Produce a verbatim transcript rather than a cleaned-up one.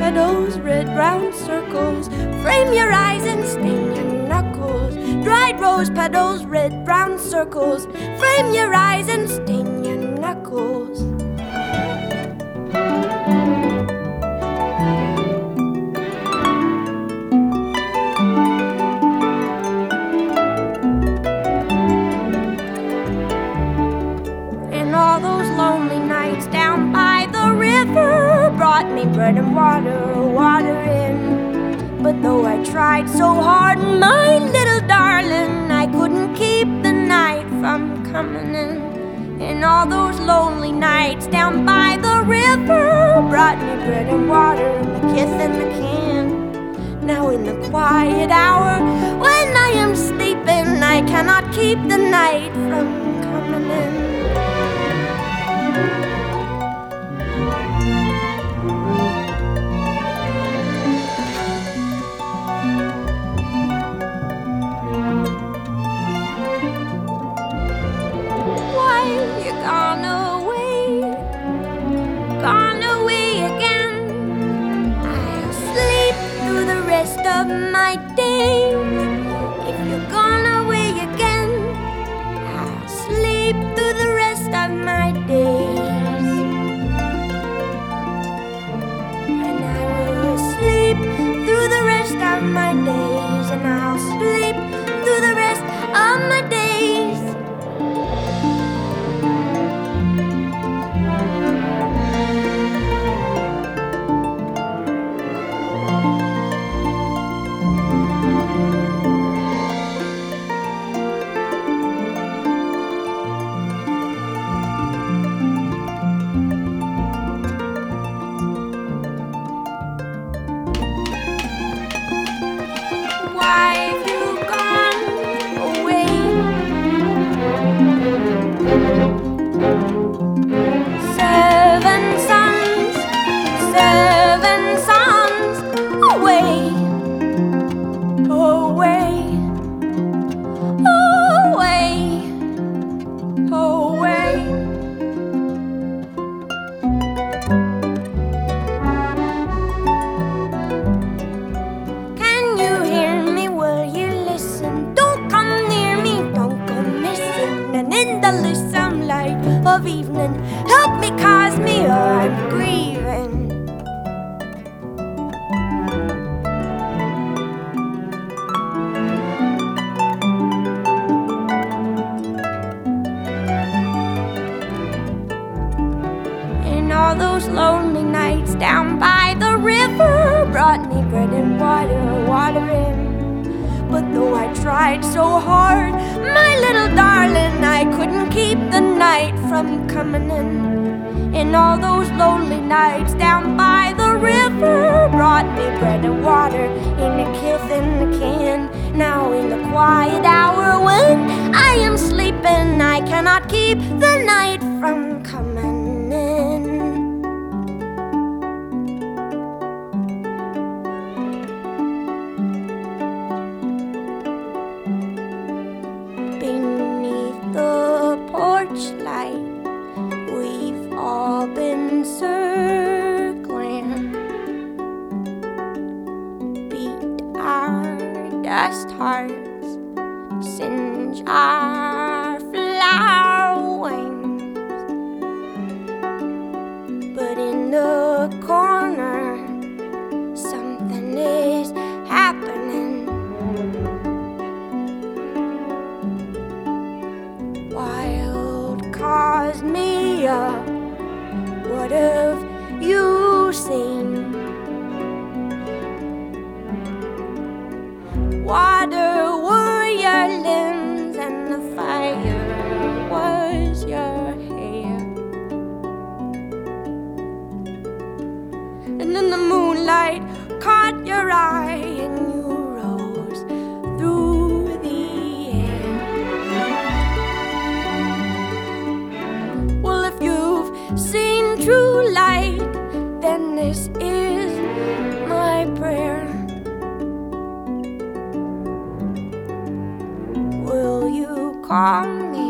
petals, red brown circles, frame your eyes and stain your knuckles. Dried rose petals, red brown circles, frame your eyes and stain your knuckles. And all those lonely nights down by the river brought me bread and water, water in. But though I tried so hard, my little darling, I couldn't keep the night from coming in. And all those lonely nights down by the river brought me bread and water and a kiss in the can. Now in the quiet hour when I am sleeping, I cannot keep the night from coming in. Of my days, if you're gone away again, I'll sleep through the rest of my days. And I will sleep through the rest of my days, and I'll sleep through the rest of my days. Of evening, help me, cause me, or I'm grieving. And all those lonely nights down by the river brought me bread and water, water in. But though I tried so hard, my little darling, I couldn't keep the night from coming in. And all those lonely nights down by the river brought me bread and water in a kiss in the can. Now in the quiet hour when I am sleeping, I cannot keep the night from coming in. Light, we've all been circling, beat our dust hearts, singe our flower wings. But in the corner, something is happening. Wild caused me up. What have you seen? Water were your limbs, and the fire was your hair. And then the moonlight caught your eye, and you rose through the air. Well, if you've seen true light, then this is my prayer. Will you call me